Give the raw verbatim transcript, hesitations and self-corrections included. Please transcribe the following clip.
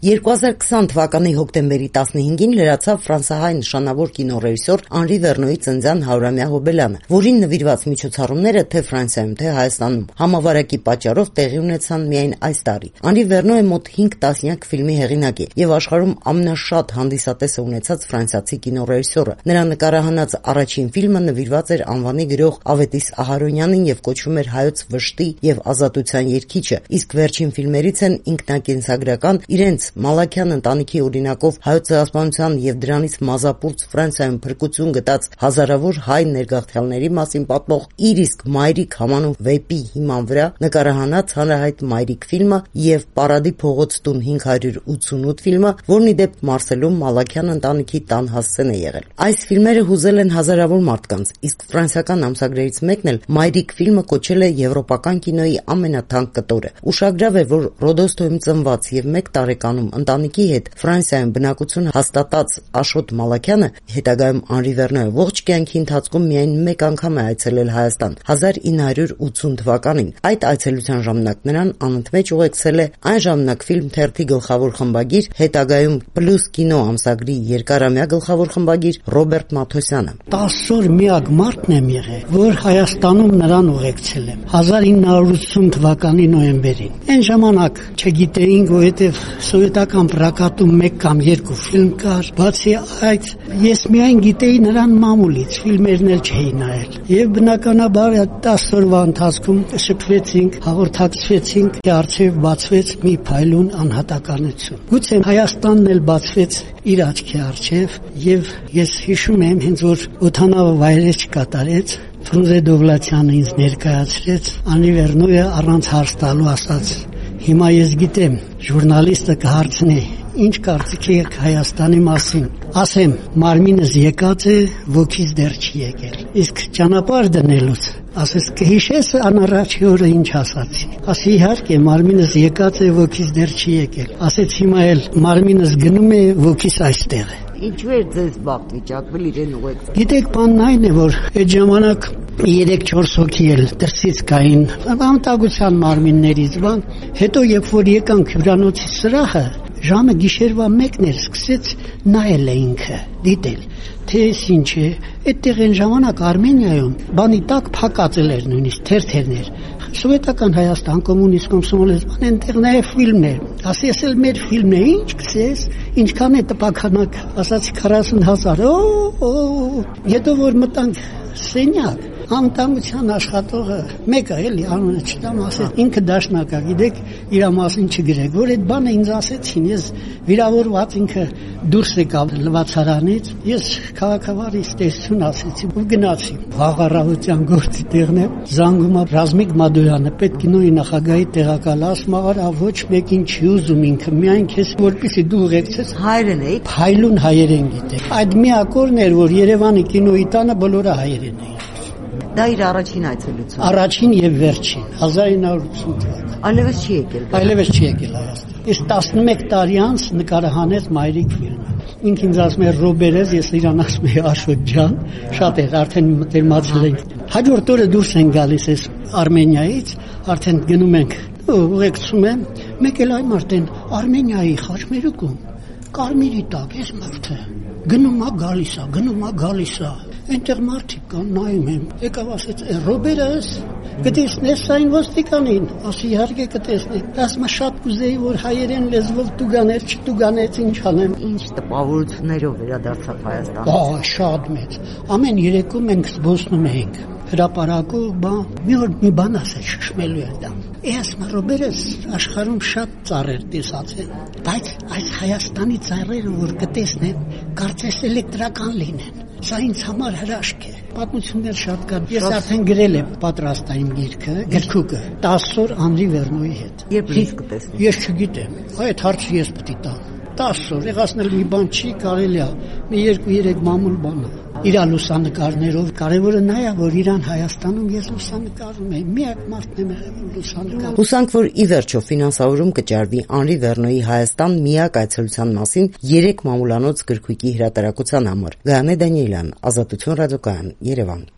երկու հազար քսան թվականի հոկտեմբերի տասնհինգին լրացավ ֆրանսահայ նշանավոր կինոռեժիսոր Անրի Վերնոյի ծննդյան հարյուրամյա հոբելյանը, որին նվիրված միջոցառումները թե Ֆրանսիայում, թե Հայաստանում համավարակի պատճառով տեղի ունեցան միայն այս տարի։ Անրի Վերնոյը մոտ հինգ տասնյակ ֆիլմի հեղինակ է եւ աշխարհում ամենաշատ հանդիսատեսը ունեցած ֆրանսիացի կինոռեժիսորը։ Նրա նկարահանած առաջին ֆիլմը նվիրված էր անվանի գրող Ավետիս Ահարոնյանին եւ կոչվում էր Հայոց վշտի եւ ազատության երգիչը, իսկ վերջին ֆիլմերից են ինքնակենսագրական իրենց Մալաքյան ընտանիքի օրինակով հայոց ցեղասպանության եւ դրանից մազապուրծ Ֆրանսիայում փրկություն գտած հազարավոր հայ ներգաղթյալների մասին պատմող իր իսկ Մայրիկ համանուն վեպի հիման վրա նկարահանած հանրահայտ Մայրիկ ֆիլմը եւ Պարադի փողոց տուն հինգ հարյուր ութսունութ ֆիլմը, որն ի դեպ Մարսելում Մալաքյան ընտանիքի տան հասցեն է եղել։ Այս ֆիլմերը հուզել են հազարավոր մարդկանց, իսկ ֆրանսիական ամսագրերից մեկն էլ Մայրիկ ֆիլմը կոչել է եվրոպական կինոյի ամենաթանկ կտորը։ Ուշագրավ է, որ Ռոդոստոյում ծնված եւ մեկ տարեկանում ընտանիքի հետ Ֆրանսիայում բնակություն հաստատած Աշոտ Մալաքյանը, հետագայում Անրի Վերնոյը, ողջ կյանքի ընթացքում միայն մեկ անգամ է այցելել Հայաստան՝ հազար ինը հարյուր ութսուն թվականին։ Այդ այցելության ժամանակ նրան անընդմեջ ուղեկցել է այն ժամանակ ֆիլմ թերթի գլխավոր խմբագիր, հետագայում Պլյուս կինո ամսագրի երկարամյա գլխավոր խմբագիր Ռոբերտ Մաթոսյանը։ տասը օր միակ մարդն եմ եղել, որ Հայաստանում նրան ուղեկցել եմ հազար ինը հարյուր ութսուն թվականի նոյեմբերին։ Այն ժամանակ չգիտեինք, որովհետև սովետական պրակատում մեկ կամ երկու ֆիլմ կար, բացի այդ ես միայն գիտեի նրան մամուլից, ֆիլմերն էլ չէի նայել։ Եվ բնականաբար տասը օրվա ընթացքում շփվեցինք, հաղորդակցվեցինք, առջև բացվեց մի փայլուն անհատականություն։ Գուցե Հայաստանն էլ բացվեց իր աչքի առջև, եւ ես հիշում եմ, հենց որ օդանավը վայրէջք կատարեց, Ֆրունզե Դովլաթյանը ինձ ներկայացրեց, Անրի Վերնոյը առանց հարց տալու ասաց. «Հիմա ես գիտեմ, ժուրնալիստը կհարցնի, ինչ կարծիք եք Հայաստանի մասին։ Ասեմ, մարմինս եկած է, ոգիս դեռ չի եկել։ Իսկ ճանապարհ դնելուց, ասես կհիշես անառաջի օրը ինչ ասացի։ Ասի իհարկե, մարմինս եկած է, ոգիս դեռ չի եկել։ Ասեց հիմա էլ մարմինս գնում է, ոգիս այստեղ է»։ Ինչու էր ձեզ բախտ վիճակվել իրեն ուղեկցել։ Գիտեք, բանն այն է, որ այդ ժամանակ երեք-չորս հոգի էլ դրսից կային, անտագության մարմիններից բան։ Հետո երբ որ եկանք հյուրանոցի սրահը, ժամը գիշերվա մեկն էր, սկսեց նայել է ինքը, դիտել, թե ինչ է։ Այդտեղ այն ժամանակ Արմենիայում բանի տակ փակածել էր նույնիսկ թերթերներ։ Սովետական Հայաստան, կոմունիստ կոմսոմոլեզման, այնտեղ նաև ֆիլմներ։ Ասի, ես էլ մեր ֆիլմն է, ինչ կսես, ինչքան է տպականակ, ասացի քառասուն հազար։ Օ, հետո որ մտանք սենյակ, անվտանգության աշխատողը, մեկը էլի անունը չտամ, ասեց, ինքը դաշնակա, գիտեք, իր մասին չգրեք, որ այդ բանը ինձ ասեցին, ես վիրավորված ինքը դուրս եկավ լվացարանից, ես քաղաքավարից տեսություն ասեցի ու գնացի։ Վաղ առավոտյան գործի տեղն է, զանգում է Ռազմիկ Մադոյանը, պետքինոյի նախագահի տեղակալ, ասում արա ոչ մեկին չի ուզում ինքը, միայն քեզ որպեսզի դու ուղեկցես հայերեն էի, փայլուն հայերեն գիտեք։ Այդ մի ակորն էր, որ Երևանի կինոյի տանը բոլորը հայերեն էին։ Դա իր առաջին այցելությունը։ Առաջին եւ վերջին, հազար ինը հարյուր ութսուն թվական։ Այլևս չի եկել։ Այլևս չի եկել Հայաստան։ Իսկ տասնմեկ տարի անց նկարահանեց Մայրիկ ֆիլմը։ Ինքն ինձ ասում էր Ռոբերես, ես իրան ասում եի Աշոտ ջան, շատ էր, արդեն մտերմացել ենք։ Հաջորդ օրը դուրս են գալիս ես Արմենիայից, արդեն գնում ենք, ուղեկցում եմ, մեկ էլ այն մարդեն Արմենիայի խաչմերուկում կարմիրի տակ ես մարդը գնում է գալիս է, գնում է գալիս է։ Այնտեղ մարդիկ կան, նայում եմ։ Եկավ ասեց, Ռոբերես, կտեսնես այն ոստիկանին։ Ասի իհարկե կտեսնի։ Ասում շատ կուզեի, որ հայերեն լեզվով տուգաներ, չտուգանեց, ինչ անեմ։ Ինչ տպավորություններով վերադարձավ Հայաստան։ Ահա, շատ մեծ։ Ամեն երեկո մենք զբոսնում էինք։ Հրապարակով, բա մի օր մի բան ասեց, շշմելու էր դա։ Ասում Ռոբերես, աշխարհում շատ ծառեր տեսած են, բայց այս Հայաստանի ծառերը, որ կտեսնեն, կարծես էլեկտրական լինեն։ Սա ինձ համար հրաշք է։ Պատմություններ շատ կան։ Ես արդեն գրել եմ պատրաստ այն գիրքը, գրքուկը, տասը օր Անրի Վերնոյի հետ։ Երբ լիվ կտեսնի։ Ես չգիտեմ։ Այդ հարցը ես պետք է տամ։ տասը օր եղածնել մի բան չի կարելի է։ Մի երկու-երեք մամուլ բան է։ Իր լուսանկարներով կարևորը նա է, որ Իրան Հայաստանում ես լուսանկարում եմ, միակ մարդն եմ եղել լուսանկարում։ Հուսանք, որ ի վերջո ֆինանսավորում կճարվի Անրի Վերնոյի Հայաստան միակ այցելության մասին երեք մամուլանոց գրքույկի հրատարակության համար։ Գայանե Դանիելյան, Ազատություն ռադիոկայան, Երևան։